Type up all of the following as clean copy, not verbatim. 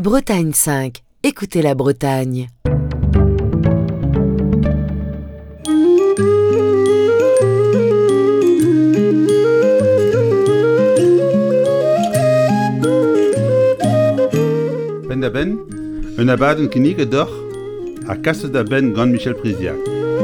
Bretagne 5. Écoutez la Bretagne. Ben da ben, un abaden kinnig d'or, a kasse da ben gant Michel Priziac.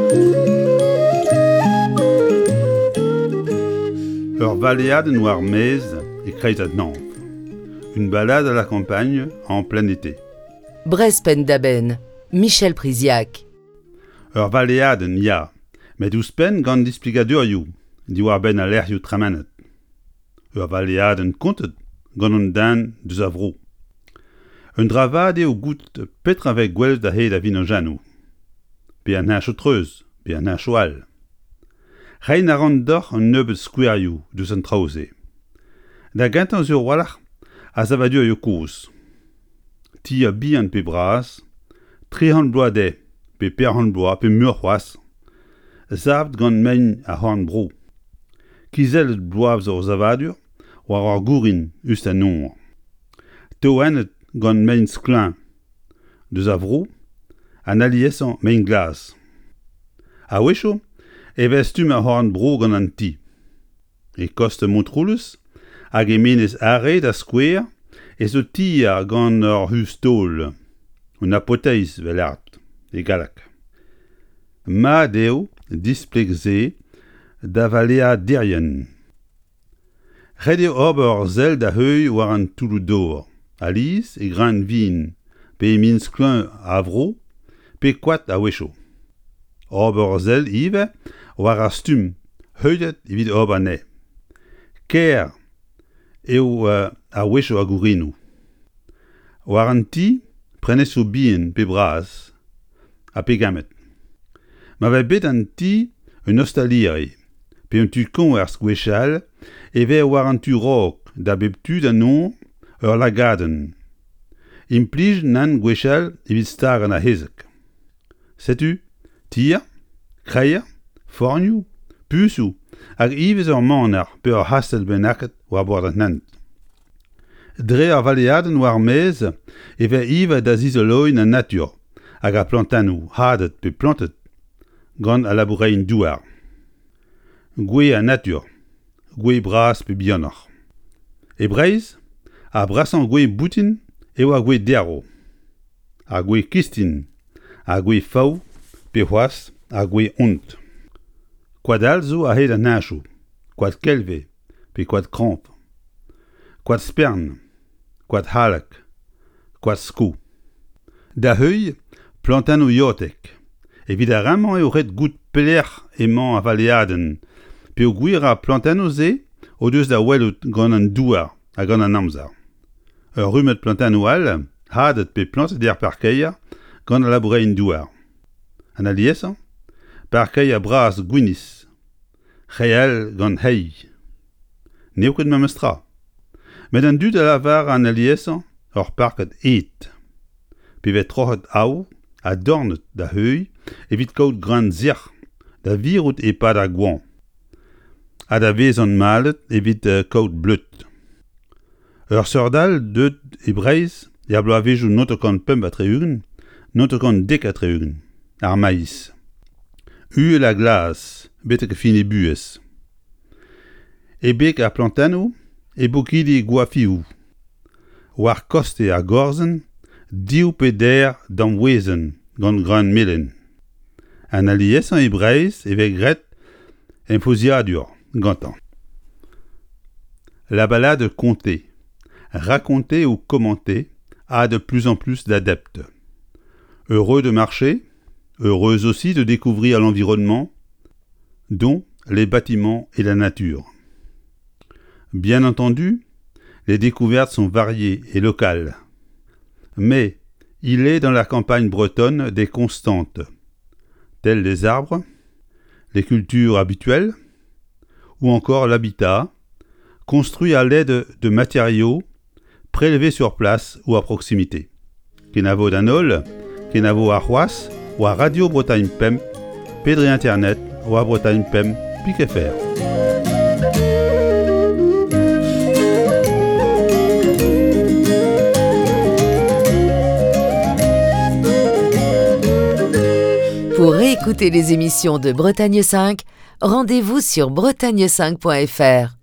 Ur valéade noir mez et kreis à Nantes. Une balade à la campagne en plein été. Brespen daben, Michel Priziac. Ur valéade ya, met ouspen gant displigadurioù, di war ben a lerioù tramanet. Ur valéade kontet gant un dan deus a vro. Un dravade o gout petra avec gwell da he da vin an janou. Pe an hacho treuz, pe an hacho al. Rein a ran d'or an neubet skouerioù deus an traoze. Da gantan zur walach a zavadur yo kouz. Ti a bi an pe bras, 300 bloade, pe 400 bloa, pe mur c'hoaz. Zavd gant mein a horn bro. Kizel bloaz ur zavadur, war ar gourin ust an nor. Toanet gant mein sklin, deus a vro, an aliesan mein glas. A wecho, evestum a horn bro gant an ti. E kost montroulus, hag e menez are da skouer, e zo ti a gant ur hus tol, un apoteiz vel art, e galak. Ma deo displegze da valea derien. Rede ober zel da heuil war an toulou d'or, aliz e gran vin, pe min sklin a vro, pe kwat a wecho. Ober zel ive war a stum, heudet evit ober ne. Ker eo a wecho a gourinou. War an ti prenes o bien pe bras, a pe gamet. Ma ve bet an ti un ostalire, pe un tu kon ar skwechal, e ve war an tu rok da beptu da non ur lagaden. Implij nan gwechal evit star an a hezek. Setu, tir, kreier, forniou, pusou, hag ivez ur manar pe ur hastel ben aket war board an nant. Dre ar valéaden war mez, e ve iva da zizoloin an natur, hag a plantanou, hadet pe plantet, gant a labourein douar. Gwe a natur, gwe bras pe bionor. E breiz, a brasan gwe boutin, eo a gwe dero. A gwe kistin, a gwe fau, pe c'hoaz, a gwe ont. Kwad alzo a hed an hachou, kwad kelve, pe kwad kramp. Kwad spern, kwad halak, kwad skou. Da heuil, plantan o yotek. Evit a ramman eo ret gout peler emañ a valéaden, pe o gwir a plantan o ze, o deus da welout gant an douar a gant an amzar. Ur rumet plantan o al, hadet pe plantet der parkeia gant a labourein douar. An aliesan, parkeia bras gwinis, real gant hei. Neo ket memestra. Met an dud a lavar an aliesan, ur parket et. Pe vet troc'het aou, a dornet da heuil, evit kaout gran zirch, da virout e pad a gwan. A da vez an malet evit kaout bleut. Ur sordal deut e breiz, e a bloa vejou notokan pemp a treugen, notokan dek a treugen, ar maïs. U la glas, betek fin e buez. E bek a plantano, e bokidi gwafiou. War koste a gorzen, diou pe der dan wezen, gant gran melen. An aliesan e breiz, e vek gret, enfoziadur, gantan. La balade contée, racontée ou commentée, a de plus en plus d'adeptes. Heureux de marcher, heureux aussi de découvrir l'environnement, dont les bâtiments et la nature. Bien entendu, les découvertes sont variées et locales. Mais il est dans la campagne bretonne des constantes, telles les arbres, les cultures habituelles, ou encore l'habitat, construit à l'aide de matériaux prélevés sur place ou à proximité. Kenavo d'Anol, Kenavo à Roas, ou à Radio Bretagne Pem, Pédré Internet, ou à Bretagne Pem, Piquet-Fer. Pour réécouter les émissions de Bretagne 5, rendez-vous sur bretagne5.fr.